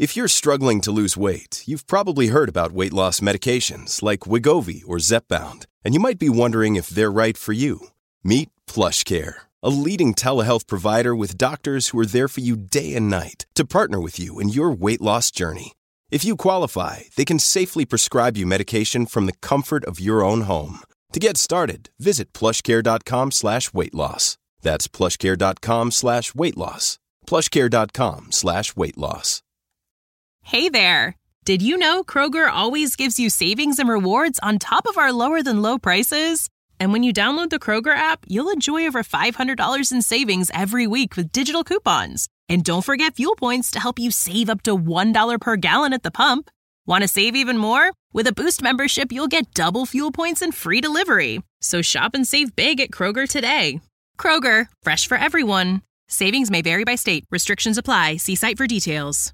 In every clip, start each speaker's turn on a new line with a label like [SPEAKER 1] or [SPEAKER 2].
[SPEAKER 1] If you're struggling to lose weight, you've probably heard about weight loss medications like Wegovy or Zepbound, and you might be wondering if they're right for you. Meet PlushCare, a leading telehealth provider with doctors who are there for you day and night to partner with you in your weight loss journey. If you qualify, they can safely prescribe you medication from the comfort of your own home. To get started, visit plushcare.com/weight-loss. That's plushcare.com/weight-loss. plushcare.com/weight-loss.
[SPEAKER 2] Hey there! Did you know Kroger always gives you savings and rewards on top of our lower-than-low prices? And when you download the Kroger app, you'll enjoy over $500 in savings every week with digital coupons. And don't forget fuel points to help you save up to $1 per gallon at the pump. Want to save even more? With a Boost membership, you'll get double fuel points and free delivery. So shop and save big at Kroger today. Kroger, fresh for everyone. Savings may vary by state. Restrictions apply. See site for details.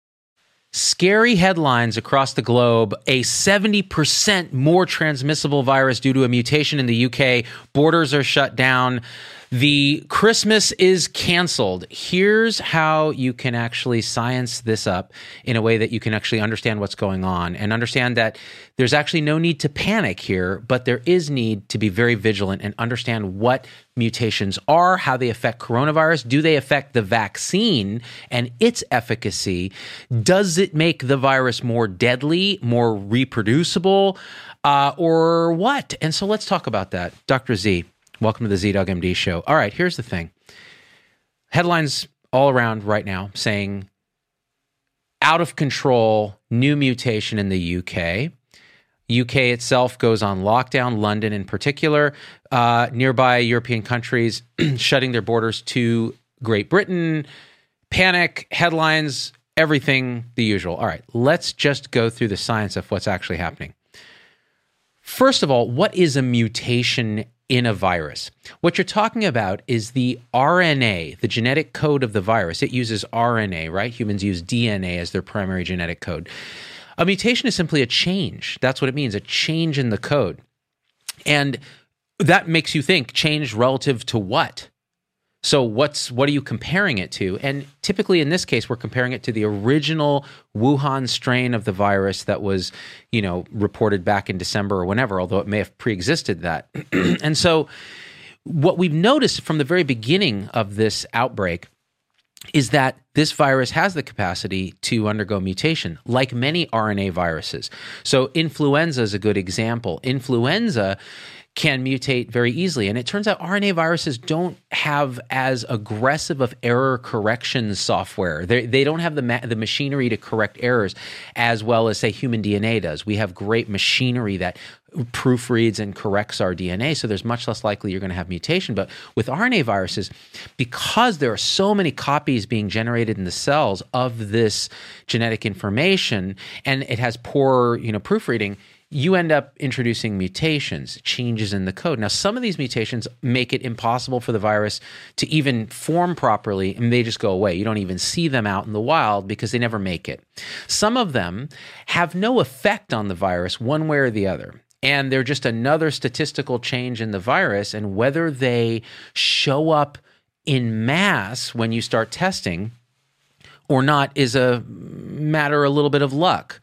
[SPEAKER 3] Scary headlines across the globe. A 70% more transmissible virus due to a mutation in the UK. Borders are shut down. The Christmas is canceled. Here's how you can actually science this up in a way that you can actually understand what's going on and understand that there's actually no need to panic here, but there is need to be very vigilant and understand what mutations are, how they affect coronavirus. Do they affect the vaccine and its efficacy? Does it make the virus more deadly, more reproducible, or what? And so let's talk about that. Dr. Z. Welcome to the ZDogg MD show. All right, here's the thing. Headlines all around right now saying out of control, new mutation in the UK. UK itself goes on lockdown, London in particular. Nearby European countries shutting their borders to Great Britain. Panic, headlines, everything the usual. All right, let's just go through the science of what's actually happening. First of all, what is a mutation in a virus? What you're talking about is the RNA, the genetic code of the virus. It uses RNA, right? Humans use DNA as their primary genetic code. A mutation is simply a change. That's what it means, a change in the code. And that makes you think change relative to what? So what are you comparing it to? And typically in this case, we're comparing it to the original Wuhan strain of the virus that was, reported back in December or whenever, although it may have pre-existed that. And so what we've noticed from the very beginning of this outbreak is that this virus has the capacity to undergo mutation, like many RNA viruses. So influenza is a good example. Influenza can mutate very easily. And it turns out RNA viruses don't have as aggressive of error correction software. They don't have the machinery to correct errors as well as, say, human DNA does. We have great machinery that proofreads and corrects our DNA, so there's much less likely you're going to have mutation. But with RNA viruses, because there are so many copies being generated in the cells of this genetic information, and it has poor, proofreading, you end up introducing mutations, changes in the code. Now, some of these mutations make it impossible for the virus to even form properly, and they just go away. You don't even see them out in the wild because they never make it. Some of them have no effect on the virus one way or the other, and they're just another statistical change in the virus, and whether they show up in mass when you start testing or not is a matter a little bit of luck.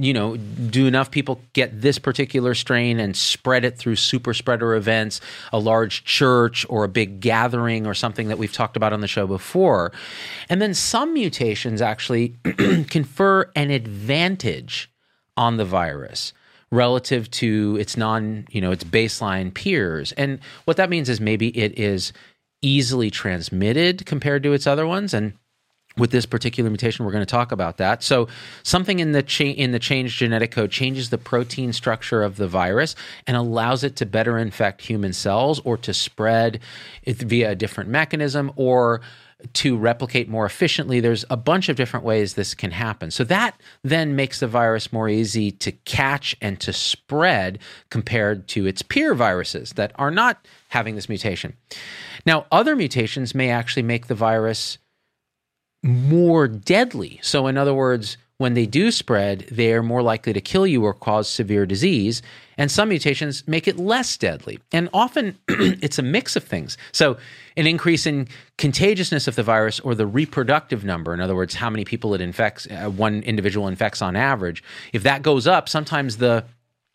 [SPEAKER 3] Do enough people get this particular strain and spread it through super spreader events, a large church or a big gathering or something that we've talked about on the show before? And then some mutations actually confer an advantage on the virus relative to its its baseline peers. And what that means is maybe it is easily transmitted compared to its other ones. And with this particular mutation, we're going to talk about that. So something in the changed genetic code changes the protein structure of the virus and allows it to better infect human cells or to spread it via a different mechanism or to replicate more efficiently. There's a bunch of different ways this can happen. So that then makes the virus more easy to catch and to spread compared to its peer viruses that are not having this mutation. Now, other mutations may actually make the virus more deadly. So in other words, when they do spread, they are more likely to kill you or cause severe disease. And some mutations make it less deadly. And often it's a mix of things. So an increase in contagiousness of the virus or the reproductive number, in other words, how many people it infects, one individual infects on average, if that goes up, sometimes the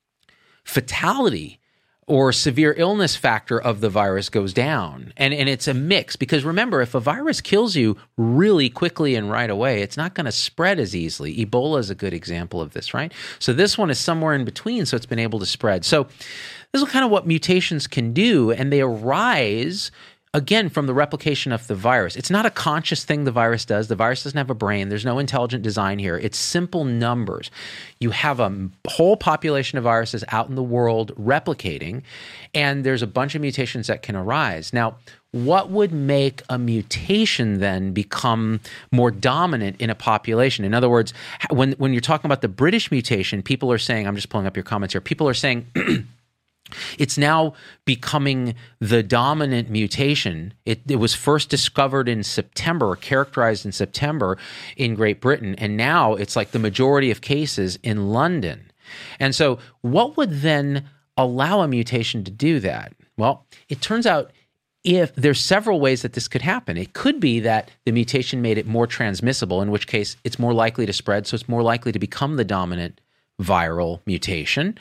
[SPEAKER 3] fatality or severe illness factor of the virus goes down. And it's a mix, because remember, if a virus kills you really quickly and right away, it's not going to spread as easily. Ebola is a good example of this, right? So this one is somewhere in between, so it's been able to spread. So this is kind of what mutations can do, and they arise again from the replication of the virus. It's not a conscious thing the virus does. The virus doesn't have a brain. There's no intelligent design here. It's simple numbers. You have a whole population of viruses out in the world replicating, and there's a bunch of mutations that can arise. Now, what would make a mutation then become more dominant in a population? In other words, when you're talking about the British mutation, people are saying, I'm just pulling up your comments here, people are saying it's now becoming the dominant mutation. It was first discovered in September, or characterized in September in Great Britain, and now it's like the majority of cases in London. And so what would then allow a mutation to do that? Well, it turns out if there's several ways that this could happen. It could be that the mutation made it more transmissible, in which case it's more likely to spread, so it's more likely to become the dominant viral mutation.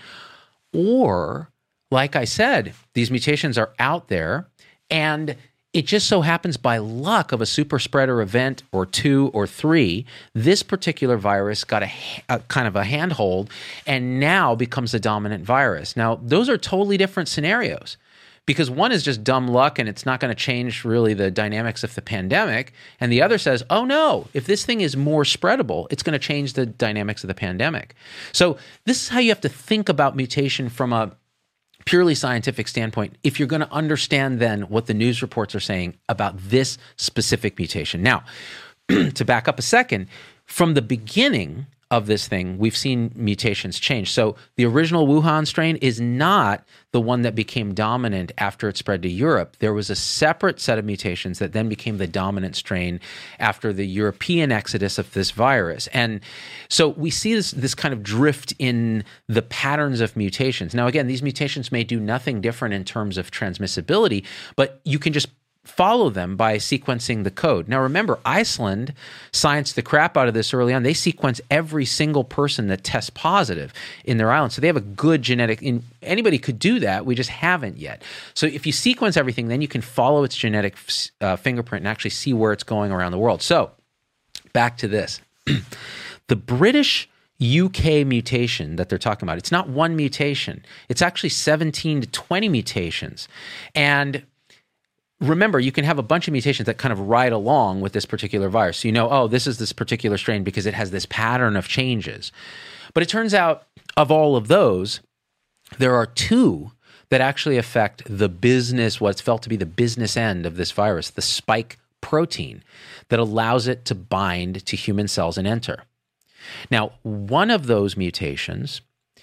[SPEAKER 3] Or, like I said, these mutations are out there, and it just so happens by luck of a super spreader event or 2 or 3, this particular virus got a kind of a handhold and now becomes the dominant virus. Now, those are totally different scenarios, because one is just dumb luck and it's not going to change really the dynamics of the pandemic. And the other says, oh no, if this thing is more spreadable, it's going to change the dynamics of the pandemic. So this is how you have to think about mutation from a purely scientific standpoint, if you're going to understand then what the news reports are saying about this specific mutation. Now, to back up a second, from the beginning of this thing, we've seen mutations change. So the original Wuhan strain is not the one that became dominant after it spread to Europe. There was a separate set of mutations that then became the dominant strain after the European exodus of this virus. And so we see this kind of drift in the patterns of mutations. Now, again, these mutations may do nothing different in terms of transmissibility, but you can just follow them by sequencing the code. Now, remember, Iceland scienced the crap out of this early on. They sequence every single person that tests positive in their island. So they have a good genetic, anybody could do that. We just haven't yet. So if you sequence everything, then you can follow its genetic fingerprint and actually see where it's going around the world. So back to this. The British UK mutation that they're talking about, it's not one mutation. It's actually 17 to 20 mutations. And remember, you can have a bunch of mutations that kind of ride along with this particular virus. So you know, oh, this is this particular strain because it has this pattern of changes. But it turns out, of all of those, there are 2 that actually affect the business, what's felt to be the business end of this virus, the spike protein that allows it to bind to human cells and enter. Now, one of those mutations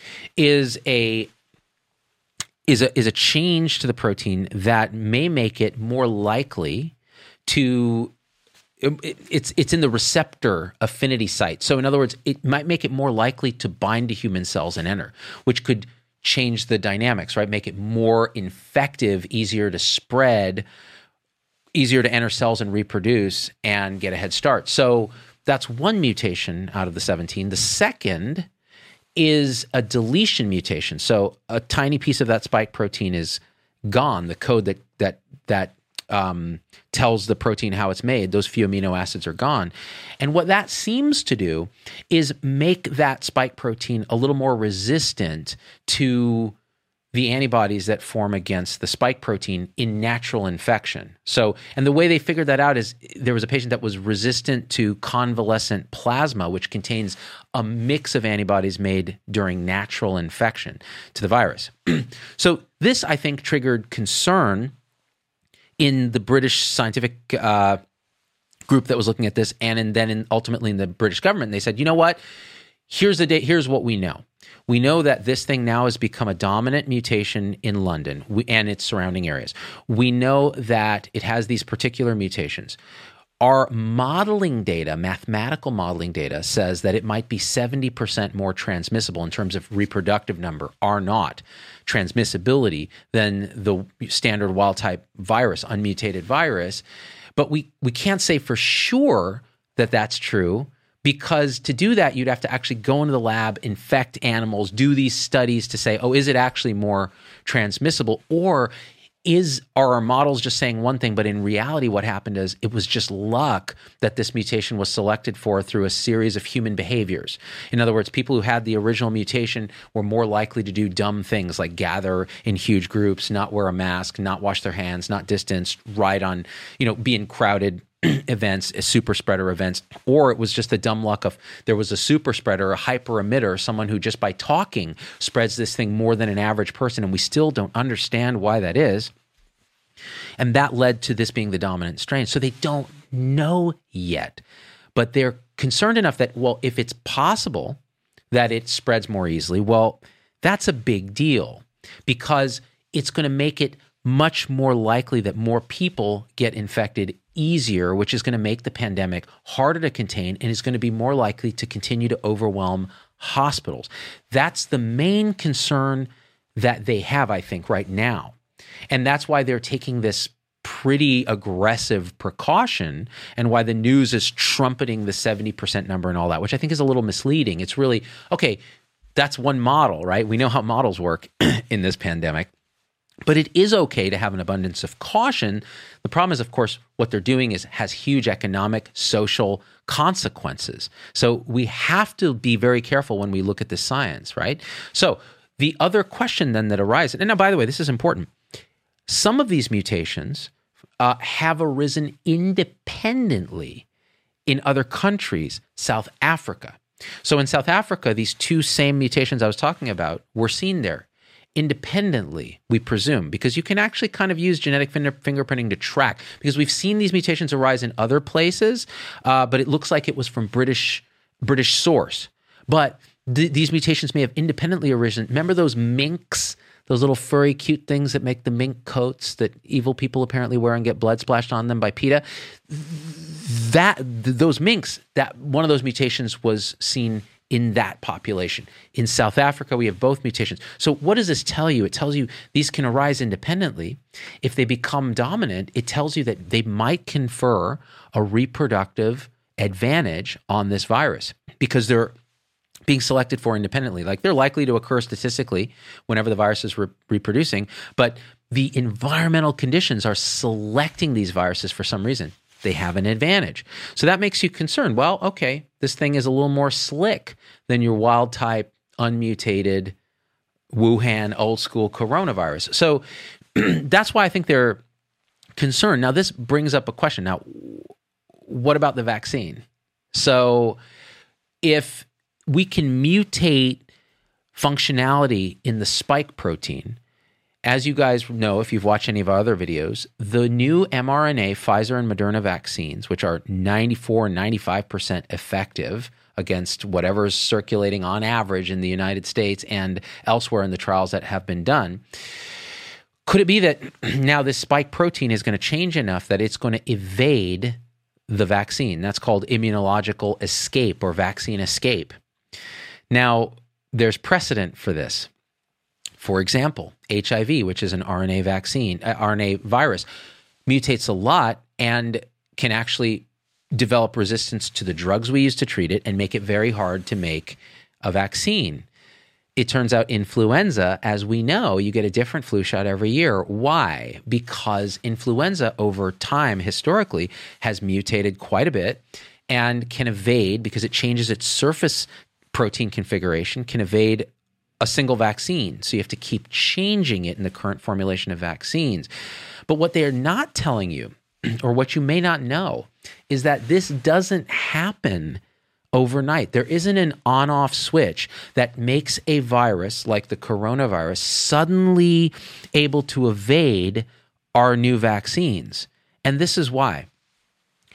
[SPEAKER 3] is a change to the protein that may make it more likely to, it's in the receptor affinity site. So in other words, it might make it more likely to bind to human cells and enter, which could change the dynamics, right? Make it more infective, easier to spread, easier to enter cells and reproduce and get a head start. So that's one mutation out of the 17. The second is a deletion mutation. So a tiny piece of that spike protein is gone. The code that tells the protein how it's made, those few amino acids are gone. And what that seems to do is make that spike protein a little more resistant to the antibodies that form against the spike protein in natural infection. So, and the way they figured that out is there was a patient that was resistant to convalescent plasma, which contains a mix of antibodies made during natural infection to the virus. So this, I think, triggered concern in the British scientific group that was looking at this, and then ultimately in the British government. They said, you know what? Here's what we know. We know that this thing now has become a dominant mutation in London and its surrounding areas. We know that it has these particular mutations. Our modeling data, mathematical modeling data, says that it might be 70% more transmissible in terms of reproductive number, R naught, transmissibility than the standard wild-type virus, unmutated virus. But we can't say for sure that that's true, because to do that, you'd have to actually go into the lab, infect animals, do these studies to say, oh, is it actually more transmissible? Or are our models just saying one thing, but in reality what happened is it was just luck that this mutation was selected for through a series of human behaviors. In other words, people who had the original mutation were more likely to do dumb things like gather in huge groups, not wear a mask, not wash their hands, not distance, ride on, be in crowded events, super spreader events, or it was just the dumb luck of there was a super spreader, a hyper emitter, someone who just by talking spreads this thing more than an average person, and we still don't understand why that is. And that led to this being the dominant strain. So they don't know yet, but they're concerned enough that, well, if it's possible that it spreads more easily, well, that's a big deal because it's going to make it much more likely that more people get infected easier, which is going to make the pandemic harder to contain and is going to be more likely to continue to overwhelm hospitals. That's the main concern that they have, I think, right now. And that's why they're taking this pretty aggressive precaution and why the news is trumpeting the 70% number and all that, which I think is a little misleading. It's really, okay, that's one model, right? We know how models work in this pandemic. But it is okay to have an abundance of caution. The problem is, of course, what they're doing has huge economic, social consequences. So we have to be very careful when we look at the science, right? So the other question then that arises, and now, by the way, this is important. Some of these mutations have arisen independently in other countries, South Africa. So in South Africa, these two same mutations I was talking about were seen there independently, we presume, because you can actually kind of use genetic fingerprinting to track, because we've seen these mutations arise in other places, but it looks like it was from British source. But these mutations may have independently arisen. Remember those minks, those little furry, cute things that make the mink coats that evil people apparently wear and get blood splashed on them by PETA? Those minks, that one of those mutations was seen in that population. In South Africa, we have both mutations. So what does this tell you? It tells you these can arise independently. If they become dominant, it tells you that they might confer a reproductive advantage on this virus because they're being selected for independently. Like they're likely to occur statistically whenever the virus is reproducing, but the environmental conditions are selecting these viruses for some reason. They have an advantage. So that makes you concerned. Well, okay, this thing is a little more slick than your wild type, unmutated, Wuhan, old school coronavirus. So that's why I think they're concerned. Now, this brings up a question. Now, what about the vaccine? So if we can mutate functionality in the spike protein, as you guys know, if you've watched any of our other videos, the new mRNA Pfizer and Moderna vaccines, which are 94 and 95% effective against whatever is circulating on average in the United States and elsewhere in the trials that have been done, could it be that now this spike protein is going to change enough that it's going to evade the vaccine? That's called immunological escape or vaccine escape. Now, there's precedent for this. For example, HIV, which is an RNA virus, mutates a lot and can actually develop resistance to the drugs we use to treat it and make it very hard to make a vaccine. It turns out influenza, as we know, you get a different flu shot every year. Why? Because influenza over time, historically, has mutated quite a bit and can evade, because it changes its surface protein configuration, can evade a single vaccine. So you have to keep changing it in the current formulation of vaccines. But what they are not telling you, or what you may not know, is that this doesn't happen overnight. There isn't an on-off switch that makes a virus like the coronavirus suddenly able to evade our new vaccines. And this is why.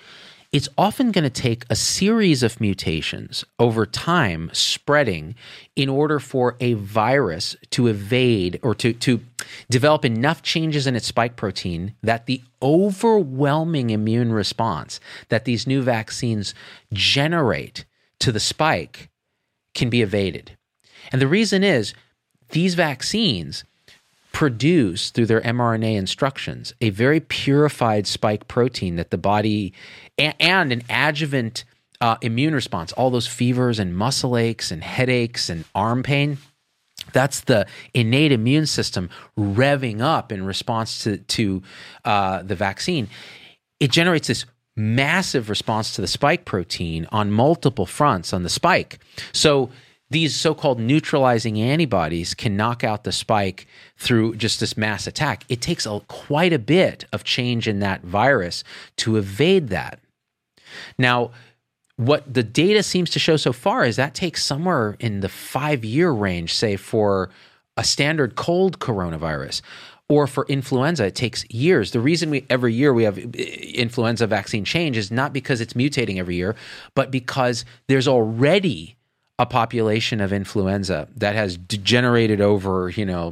[SPEAKER 3] it's often going to take a series of mutations over time spreading in order for a virus to evade or to develop enough changes in its spike protein that the overwhelming immune response that these new vaccines generate to the spike can be evaded. And the reason is these vaccines produce, through their mRNA instructions, a very purified spike protein that the body and an adjuvant immune response, all those fevers and muscle aches and headaches and arm pain, that's the innate immune system revving up in response to the vaccine. It generates this massive response to the spike protein on multiple fronts on the spike. So these so-called neutralizing antibodies can knock out the spike through just this mass attack. It takes quite a bit of change in that virus to evade that. Now, what the data seems to show so far is that takes somewhere in the 5-year range, say for a standard cold coronavirus. Or for influenza, it takes years. The reason every year we have influenza vaccine change is not because it's mutating every year, but because there's already a population of influenza that has degenerated over,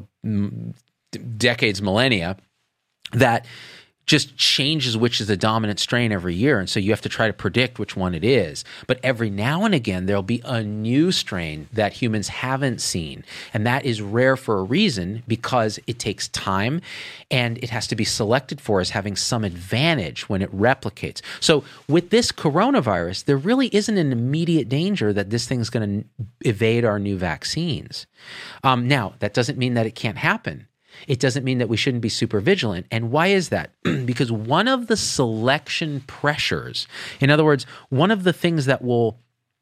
[SPEAKER 3] decades, millennia, that just changes which is the dominant strain every year. And so you have to try to predict which one it is. But every now and again, there'll be a new strain that humans haven't seen. And that is rare for a reason, because it takes time and it has to be selected for as having some advantage when it replicates. So with this coronavirus, there really isn't an immediate danger that this thing's going to evade our new vaccines. Now, that doesn't mean that it can't happen. It doesn't mean that we shouldn't be super vigilant. And why is that? Because one of the selection pressures, in other words, one of the things that will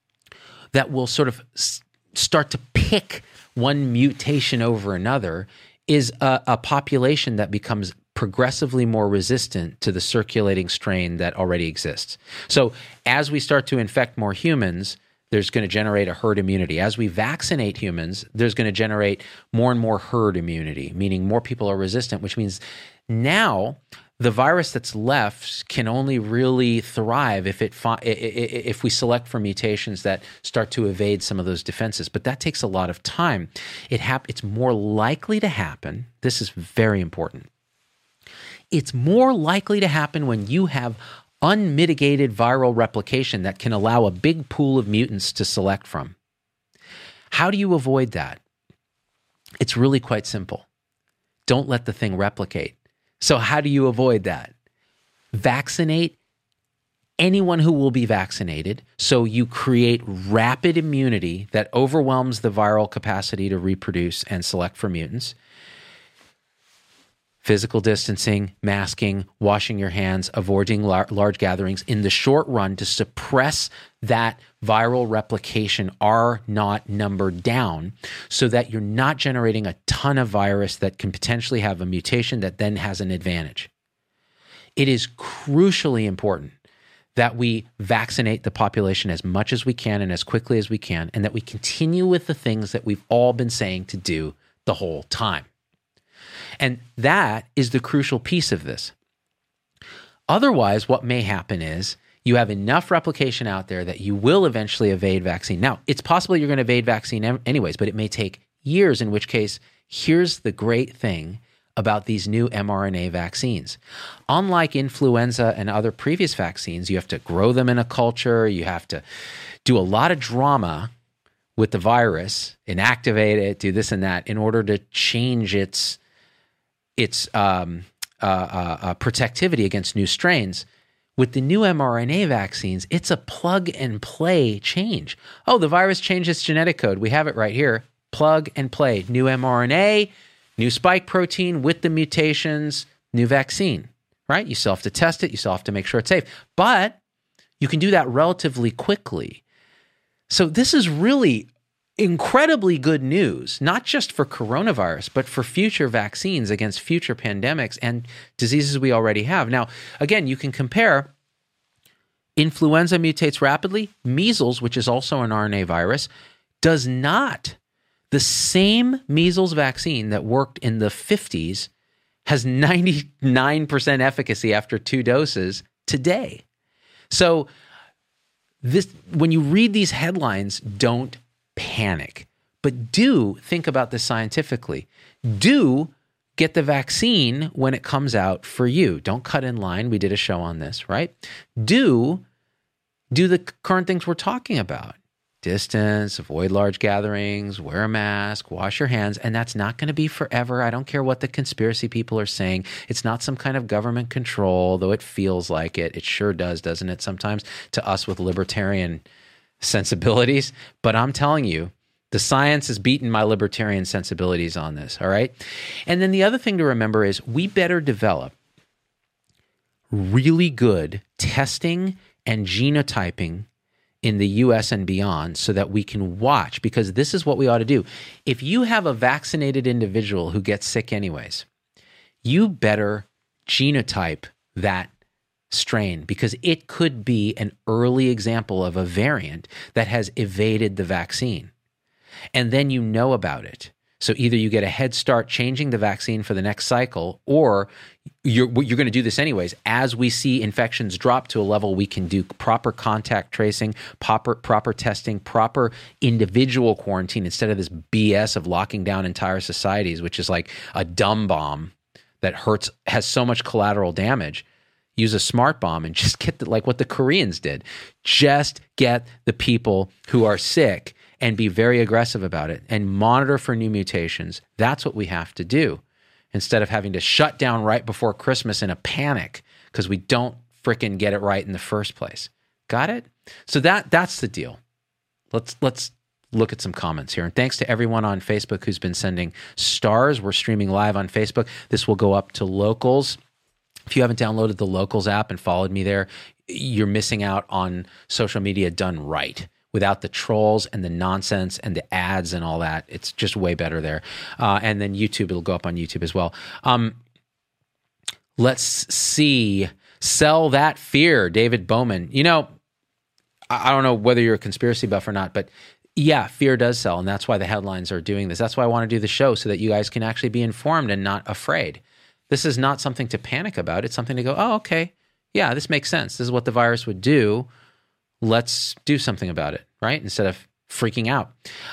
[SPEAKER 3] sort of start to pick one mutation over another is a population that becomes progressively more resistant to the circulating strain that already exists. So as we start to infect more humans, there's going to generate a herd immunity. As we vaccinate humans, there's going to generate more and more herd immunity, meaning more people are resistant, which means now the virus that's left can only really thrive if we select for mutations that start to evade some of those defenses. But that takes a lot of time. It's more likely to happen. This is very important. It's more likely to happen when you have unmitigated viral replication that can allow a big pool of mutants to select from. How do you avoid that? It's really quite simple. Don't let the thing replicate. So how do you avoid that? Vaccinate anyone who will be vaccinated, so you create rapid immunity that overwhelms the viral capacity to reproduce and select for mutants. Physical distancing, masking, washing your hands, avoiding large gatherings in the short run to suppress that viral replication are not numbered down, so that you're not generating a ton of virus that can potentially have a mutation that then has an advantage. It is crucially important that we vaccinate the population as much as we can and as quickly as we can, and that we continue with the things that we've all been saying to do the whole time. And that is the crucial piece of this. Otherwise, what may happen is you have enough replication out there that you will eventually evade vaccine. Now, it's possible you're going to evade vaccine anyways, but it may take years, in which case, here's the great thing about these new mRNA vaccines. Unlike influenza and other previous vaccines, you have to grow them in a culture, you have to do a lot of drama with the virus, inactivate it, do this and that in order to change its protectivity against new strains. With the new mRNA vaccines, it's a plug and play change. Oh, the virus changed its genetic code. We have it right here. Plug and play. New mRNA, new spike protein with the mutations, new vaccine, right? You still have to test it. You still have to make sure it's safe. But you can do that relatively quickly. So this is really incredibly good news, not just for coronavirus, but for future vaccines against future pandemics and diseases we already have. Now, again, you can compare. Influenza mutates rapidly. Measles, which is also an RNA virus, does not. The same measles vaccine that worked in the 50s has 99% efficacy after 2 doses today. So when you read these headlines, don't panic, but do think about this scientifically. Do get the vaccine when it comes out for you. Don't cut in line. We did a show on this, right? Do the current things we're talking about. Distance, avoid large gatherings, wear a mask, wash your hands, and that's not going to be forever. I don't care what the conspiracy people are saying. It's not some kind of government control, though it feels like it. It sure does, doesn't it, sometimes, to us with libertarian sensibilities? But I'm telling you, the science has beaten my libertarian sensibilities on this, all right? And then the other thing to remember is we better develop really good testing and genotyping in the US and beyond so that we can watch, because this is what we ought to do. If you have a vaccinated individual who gets sick anyways, you better genotype that strain, because it could be an early example of a variant that has evaded the vaccine. And then you know about it. So either you get a head start changing the vaccine for the next cycle, or you're going to do this anyways. As we see infections drop to a level, we can do proper contact tracing, proper testing, proper individual quarantine instead of this BS of locking down entire societies, which is like a dumb bomb that has so much collateral damage. Use a smart bomb and just get like what the Koreans did. Just get the people who are sick and be very aggressive about it and monitor for new mutations. That's what we have to do instead of having to shut down right before Christmas in a panic because we don't frickin' get it right in the first place. Got it? So that's the deal. Let's look at some comments here. And thanks to everyone on Facebook who's been sending stars. We're streaming live on Facebook. This will go up to Locals. If you haven't downloaded the Locals app and followed me there, you're missing out on social media done right. Without the trolls and the nonsense and the ads and all that. It's just way better there. And then YouTube, it'll go up on YouTube as well. Let's see. Sell that fear, David Bowman. You know, I don't know whether you're a conspiracy buff or not, but yeah, fear does sell. And that's why the headlines are doing this. That's why I want to do the show, so that you guys can actually be informed and not afraid. This is not something to panic about. It's something to go, oh, okay. Yeah, this makes sense. This is what the virus would do. Let's do something about it, right? Instead of freaking out.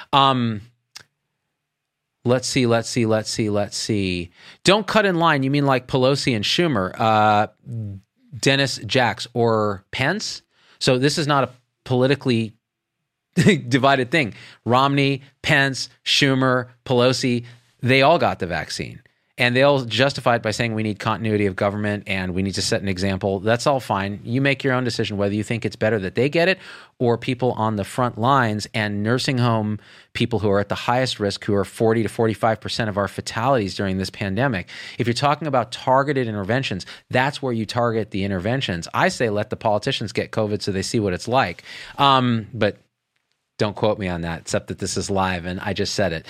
[SPEAKER 3] Let's see. Don't cut in line. You mean like Pelosi and Schumer, Dennis Jacks, or Pence? So this is not a politically divided thing. Romney, Pence, Schumer, Pelosi, they all got the vaccine. And they all justify it by saying we need continuity of government and we need to set an example. That's all fine. You make your own decision whether you think it's better that they get it or people on the front lines and nursing home people who are at the highest risk, who are 40 to 45% of our fatalities during this pandemic. If you're talking about targeted interventions, that's where you target the interventions. I say let the politicians get COVID so they see what it's like. But don't quote me on that, except that this is live and I just said it.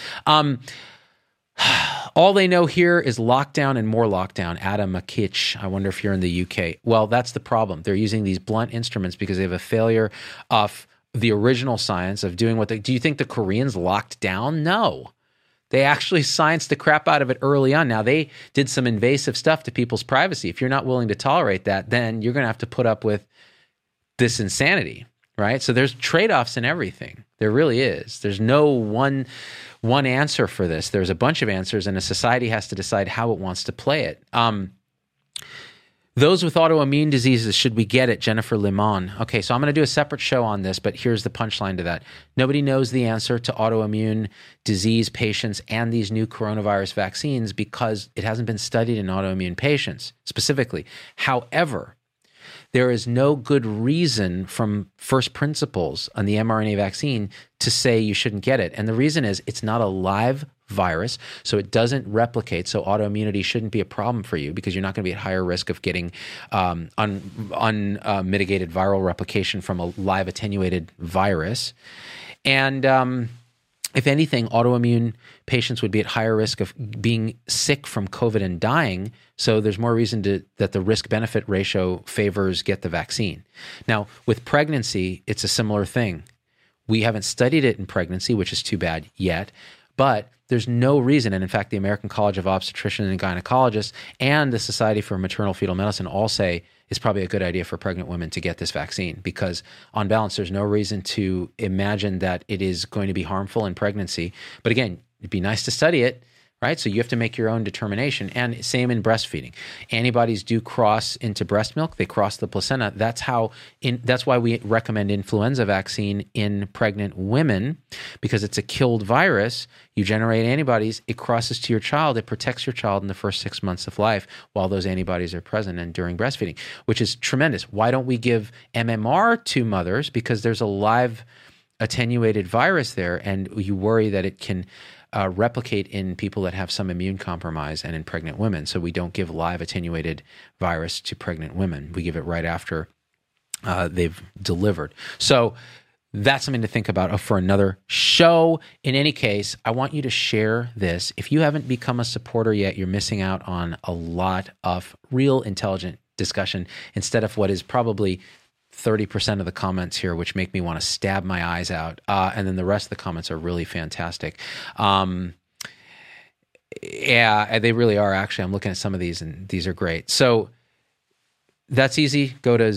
[SPEAKER 3] All they know here is lockdown and more lockdown. Adam Makich, I wonder if you're in the UK. Well, that's the problem. They're using these blunt instruments because they have a failure of the original science of doing what they... Do you think the Koreans locked down? No. They actually scienced the crap out of it early on. Now, they did some invasive stuff to people's privacy. If you're not willing to tolerate that, then you're going to have to put up with this insanity, right? So there's trade-offs in everything. There really is. There's no one answer for this. There's a bunch of answers, and a society has to decide how it wants to play it. Those with autoimmune diseases, should we get it? Jennifer Limon. Okay, so I'm going to do a separate show on this, but here's the punchline to that. Nobody knows the answer to autoimmune disease patients and these new coronavirus vaccines because it hasn't been studied in autoimmune patients specifically. However, there is no good reason from first principles on the mRNA vaccine to say you shouldn't get it. And the reason is it's not a live virus, so it doesn't replicate. So autoimmunity shouldn't be a problem for you because you're not going to be at higher risk of getting unmitigated viral replication from a live attenuated virus. And if anything, autoimmune patients would be at higher risk of being sick from COVID and dying. So there's more reason that the risk-benefit ratio favors get the vaccine. Now, with pregnancy, it's a similar thing. We haven't studied it in pregnancy, which is too bad yet, but there's no reason. And in fact, the American College of Obstetricians and Gynecologists and the Society for Maternal Fetal Medicine all say it's probably a good idea for pregnant women to get this vaccine, because on balance, there's no reason to imagine that it is going to be harmful in pregnancy. But again, it'd be nice to study it, right? So you have to make your own determination. And same in breastfeeding. Antibodies do cross into breast milk. They cross the placenta. That's why we recommend influenza vaccine in pregnant women, because it's a killed virus. You generate antibodies. It crosses to your child. It protects your child in the first 6 months of life while those antibodies are present and during breastfeeding, which is tremendous. Why don't we give MMR to mothers? Because there's a live attenuated virus there, and you worry that it can replicate in people that have some immune compromise and in pregnant women. So we don't give live attenuated virus to pregnant women. We give it right after they've delivered. So that's something to think about for another show. In any case, I want you to share this. If you haven't become a supporter yet, you're missing out on a lot of real intelligent discussion instead of what is probably 30% of the comments here, which make me want to stab my eyes out. And then the rest of the comments are really fantastic. Yeah, they really are. Actually, I'm looking at some of these, and these are great. So that's easy. Go to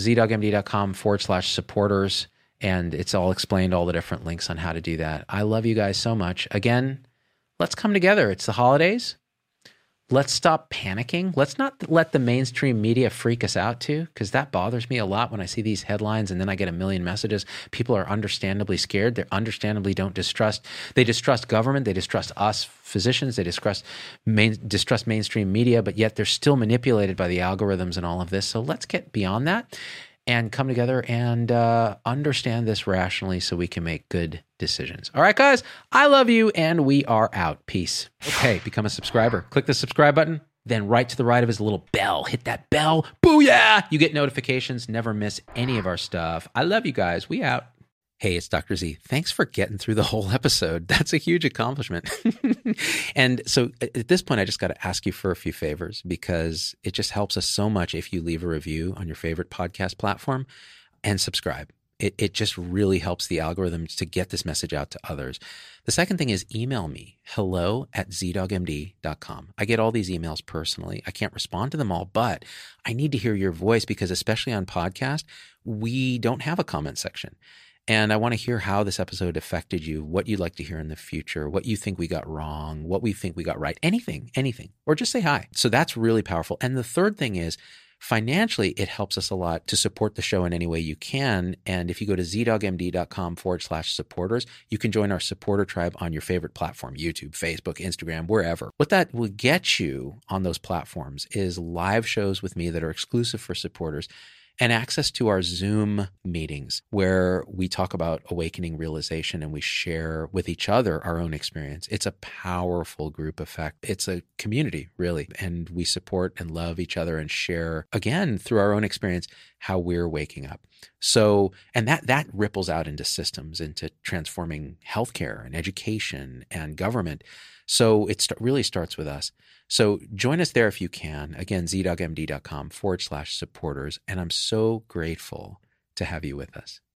[SPEAKER 3] zdogmd.com/supporters, and it's all explained, all the different links on how to do that. I love you guys so much. Again, let's come together. It's the holidays. Let's stop panicking. Let's not let the mainstream media freak us out too, because that bothers me a lot when I see these headlines and then I get a million messages. People are understandably scared. They understandably don't distrust. They distrust government. They distrust us physicians. They distrust mainstream media, but yet they're still manipulated by the algorithms and all of this. So let's get beyond that and come together and understand this rationally so we can make good decisions. All right, guys, I love you, and we are out. Peace. Okay, become a subscriber. Click the subscribe button. Then right to the right of his little bell. Hit that bell. Booyah! You get notifications. Never miss any of our stuff. I love you guys. We out. Hey, it's Dr. Z. Thanks for getting through the whole episode. That's a huge accomplishment. And so at this point, I just got to ask you for a few favors, because it just helps us so much if you leave a review on your favorite podcast platform and subscribe. It just really helps the algorithms to get this message out to others. The second thing is email me, hello@zdogmd.com. I get all these emails personally. I can't respond to them all, but I need to hear your voice, because especially on podcast, we don't have a comment section. And I want to hear how this episode affected you, what you'd like to hear in the future, what you think we got wrong, what we think we got right, anything, or just say hi. So that's really powerful. And the third thing is, financially, it helps us a lot to support the show in any way you can. And if you go to zdogmd.com/supporters, you can join our supporter tribe on your favorite platform, YouTube, Facebook, Instagram, wherever. What that will get you on those platforms is live shows with me that are exclusive for supporters, and access to our Zoom meetings where we talk about awakening realization and we share with each other our own experience. It's a powerful group effect. It's a community, really. And we support and love each other and share, again, through our own experience, how we're waking up. So, and that ripples out into systems, into transforming healthcare and education and government. So it really starts with us. So join us there if you can. Again, zdogmd.com/supporters. And I'm so grateful to have you with us.